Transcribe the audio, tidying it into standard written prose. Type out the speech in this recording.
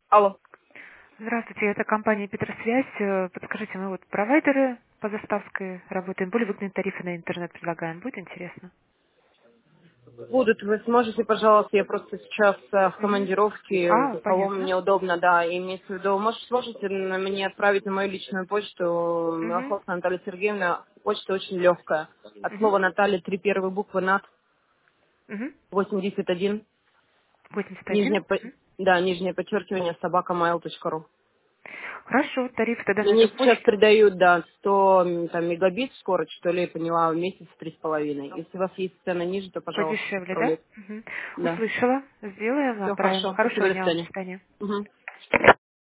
Алло. Здравствуйте, это компания Петросвязь. Подскажите, мы вот провайдеры по заставке работаем, более выгодные тарифы на интернет предлагаем. Будет интересно? Будут, вы сможете, пожалуйста, я просто сейчас в Мгм. командировке, А, за столом понятно. мне удобно, да, и имеется в виду, может, сможете мне отправить на мою личную почту, Угу. Охотна Наталья Сергеевна, почта очень легкая. От Угу. слова Наталья три первые буквы НАТ, Угу. 81, 81. нижнее, Мгм. да, нижнее подчеркивание, собакамайл.ру. Хорошо, тариф тогда на Мне эту сейчас почту. придают, да, 100 там, мегабит скорость, что ли, я поняла, в месяц 3,5. Если у вас есть цены ниже, то, пожалуйста, Подешевле, да? отправляйте. Угу. Да. Услышала. Сделаем, Все отправим. хорошо. Спасибо, Хорошего до дня вам. До свидания. свидания. Мгм.